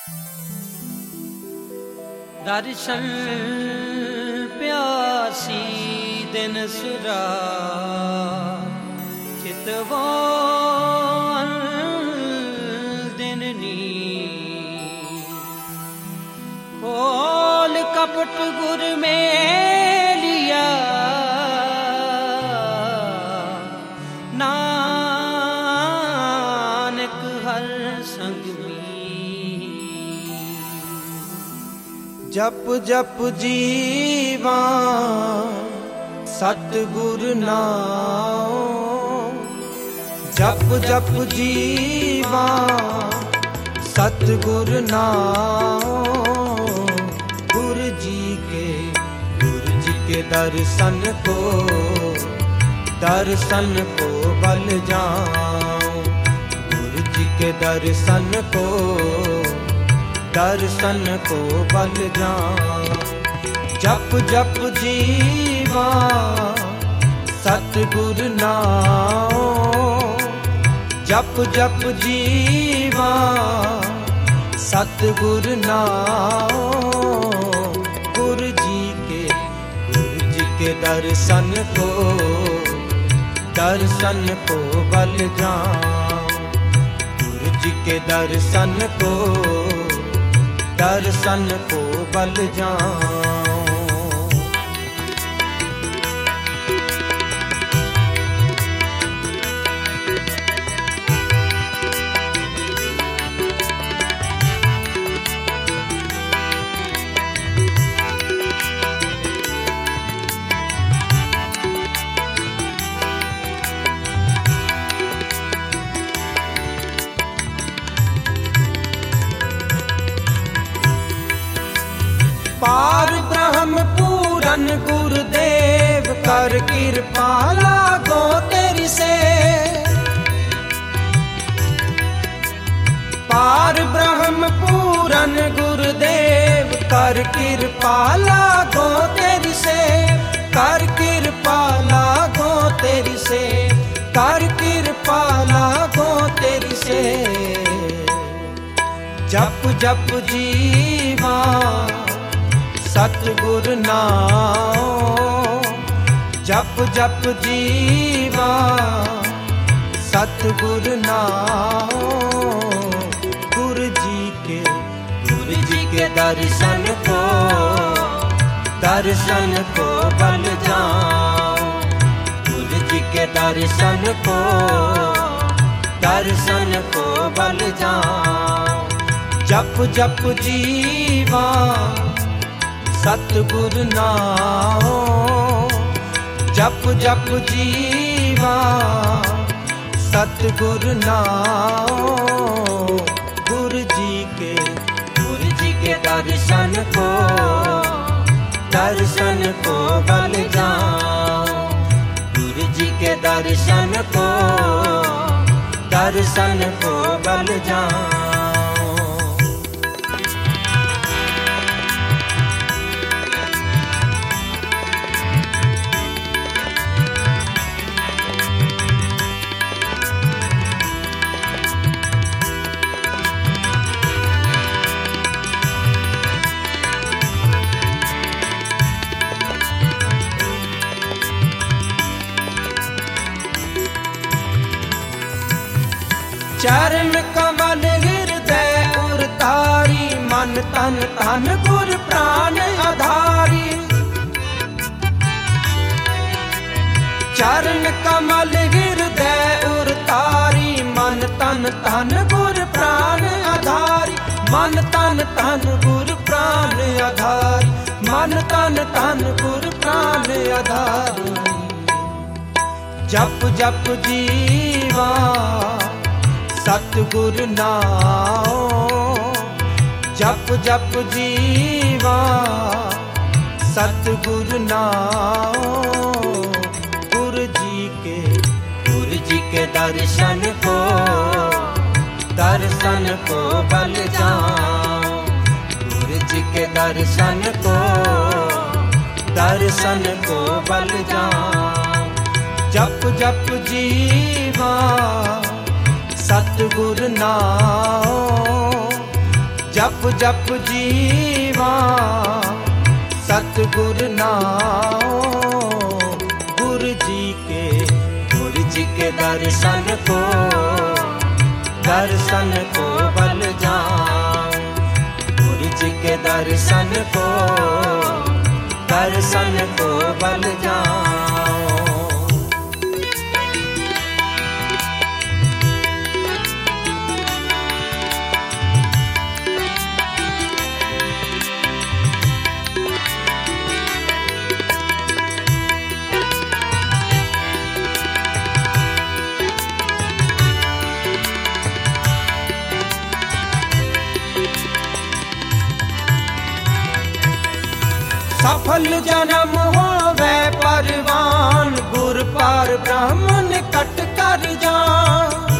दर्शन प्यासी दिन सुरा चितवान दिन नी खोल कपट गुर में लिया नानक हर संग जप जप जीवा सतगुर नाम जप जप जीवा सतगुर नाम गुरु जी के दर्शन को बल जाऊं गुरु जी के दर्शन को बल जाऊं जप जप जीवा सतगुर नाम जप जप जीवा सतगुर नाम गुरु जी के दर्शन को बल जाऊं गुरु जी के दर्शन को बल जाऊं पार ब्रह्म पूरन गुरुदेव कर कृपा लागो तेरी से पार ब्रह्म पूरन गुरुदेव कर कृपा लागो तेरी से कर कृपा लागो तेरी से कर कृपा लागो तेरी से जप जप जीवा सतगुर नाम जप जप जीवा सतगुर नाम गुरु जी के दर्शन को बल जाऊं गुरु जी के दर्शन को बल जाऊं जप जप जीवा सतगुर नाम जप जप जीवा सतगुर नाम गुरु जी के दर्शन को बल जाऊं गुरु जी के दर्शन को बल जाऊं चरण कमल हृदय उरतारी मन तन तन गुर प्राण आधारी चरण कमल हृदय उरतारी मन तन तन गुर प्राण आधारी मन तन तन गुर प्राण आधारी मन तन तन गुर प्राण आधारी जप जप जीवा सतगुर नाम जप जप जीवा सतगुर नाम गुरु जी के दर्शन को बल जाऊं गुरु जी के दर्शन को बल जाऊं जप जप जीवा सतगुर नाम जप जप जीवा सतगुर नाओ। गुरु जी के दर्शन को बल जाऊं। गुरु जी के दर्शन को बल जाऊं। सफल जन्म होवे परवान, गुर पार ब्रह्म निकट कर जान।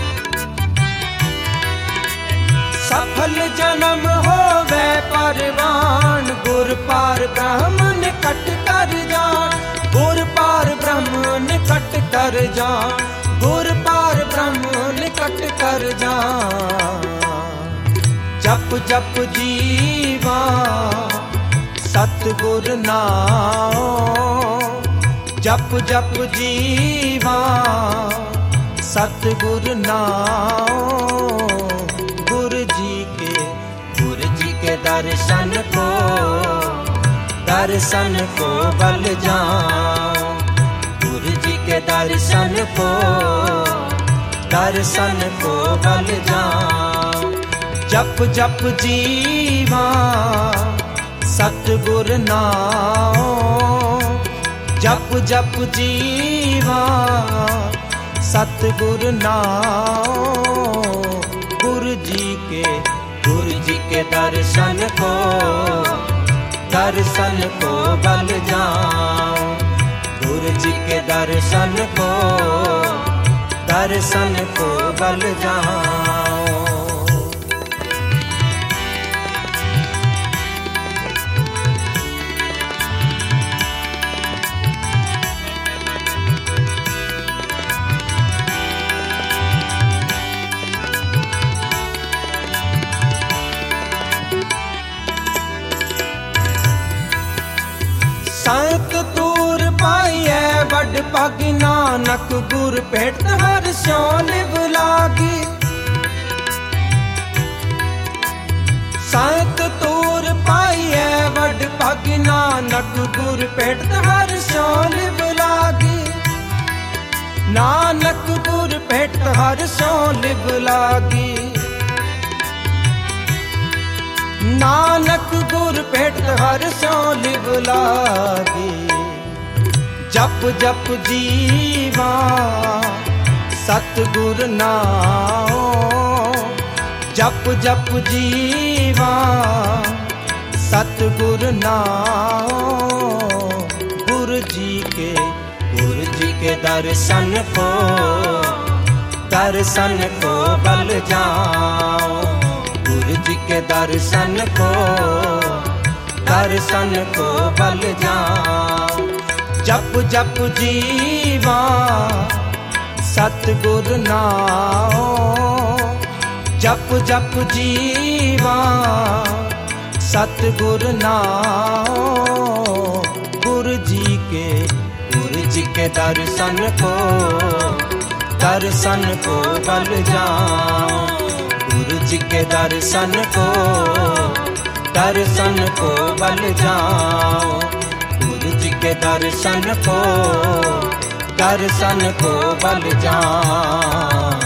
सफल जन्म होवे परवान, गुर पार ब्रह्म निकट कर जान। गुर पार ब्रह्म निकट कर जान। गुर पार ब्रह्म निकट कर जान। जप जप जीवा सतगुर नाओ। जप जप जीवा सतगुर नाओ। गुरु जी के दर्शन को बल जाऊं। गुरु जी के दर्शन को बल जाऊं। जप जप जीवा सतगुर नाओ। जप जप जीवा सतगुर नाओ। गुरु जी के दर्शन को बल जाऊं। गुरु जी के दर्शन को बल जाऊं। संत तूर पाइए बड़ पग, नानक गुर भेट हर स्यों लिव लागी। संत तूर पाइए बड़ पग, नानक गुर भेट हर स्यों लिव लागी। नानक गुर भेट हर स्यों लिव लागी। नानक गुर भेट हर स्यों लिव लागी। जप जप जीवा सतगुर नाओ। जप जप जीवा सतगुर नाओ। गुरु जी के दर्शन को बल जाऊं। गुरु जी के दर्शन को बल जाऊं। जप जप जीवा सतगुर नाओ। जप जप जीवा सतगुर नाओ। गुरु जी के दर्शन को बल जाऊं। गुरु जी के दर्शन को बल जाऊं। गुरु जी के दर्शन को बल जाऊं।